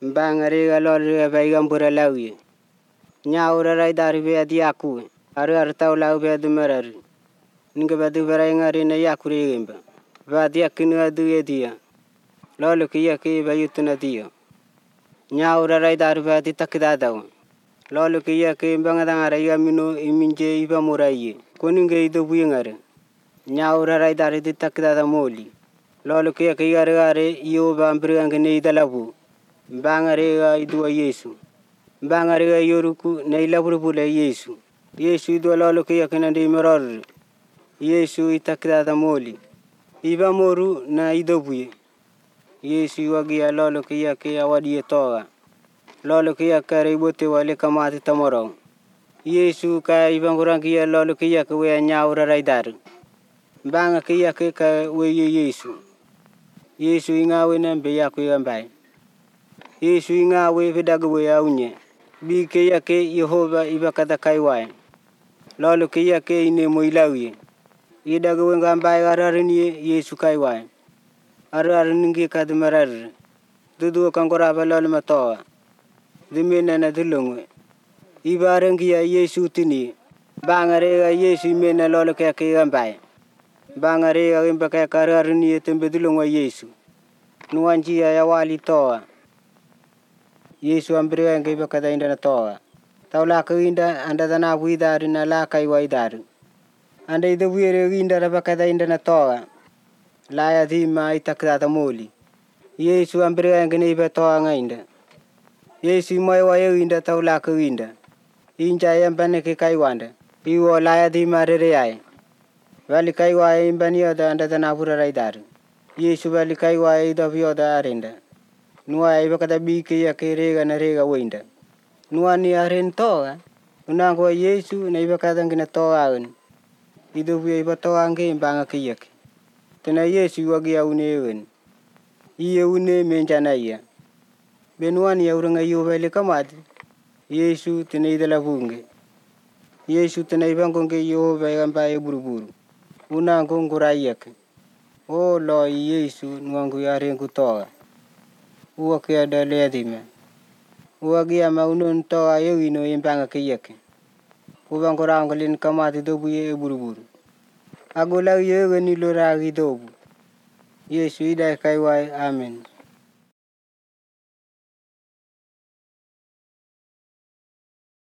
Bangariga lolriga baigambura lauye. Nyaura raidari beadi yakue. Artau lau beadu merari. Ninga badu beraingari na yakurimba. Badia kinu adu edia. Lolo kia ki bayutuna dio. Nyaura raidari beadi takidadawa. Lolo kia ki bangadangara yamino iminje ibamuraye. Kuninga ido buyingare. Nyaura raidari di takidada moli. Lolo kia ki gare iyo bambirangane idalabu. Bangariga idua Yesu. Bangariga yoruku na ilaburubule Yesu. Yesu idua lolo kia kinandi meror. Yesu itakidada moli. Iba moru na idobuye. Yesu wagia lolo kia ki awadi toga. Lolo kia kare ibote wale kamati tamoro. Yesu ka ibangurangia lolo kia ki we nyaura raidaru. Banga kia ki ka weye Yesu. Yesu ingawe nembe yaku yambai. Yesu ingawe vidagwe yaunye. Bi kia ki Yehova ibakata kaiwai. Lolo kia ki ine moilawie. Idagwe ngambai gararini Yesu kaiwai. Araringi kadmarar. Dudu kangoraba lolo matoa. Dimena na dulungwe. Ibarangia Yesu tini. Bangarega Yesu imena lolo kia ki gambai. Bangarega imbaka kararini tembe dulungwe Yesu. Nuanjia ya wali toa. Yesu ambirega ngiba kada inda na toa. Taula kuinda anda dana widari na la kaiwa idaru. Anda ido wire inda rabakada inda na toa. Laya dhima itakdata moli. Yesu ambirega ngiba toa ngainda. Yesu maiwa inda taula kuinda. Inja yambane ki kaiwanda. Iwo laya dhima rere. Vali kaiwa imbani yoda anda dana pura raidaru. Yesu vali kaiwa ido yoda arinda. Nua ibakada biki ya kirega na rega wenda. Nua ni arin toa. Unangwa Yesu na ibakada ngina toa un. Ido buya ibatoa nge imbanga kiyaki. Tena Yesu wagia unewen. Iye une menjana iya. Benuani ya uranga iyo vele kamadi. Yesu tena idala bunge. Yesu tena ibangonge Yehova yambaye buruburu. Unango ngurayake. O lo Yesu nuangu ya rengu toa. Uwa kia dale adime. Uwa gia maunun toa yewino imbanga kiyake. Uwa ngorangolin kamati dobu ye buruburu. Agola yewe niloragi dobu. Yesu idai kaiwai amen.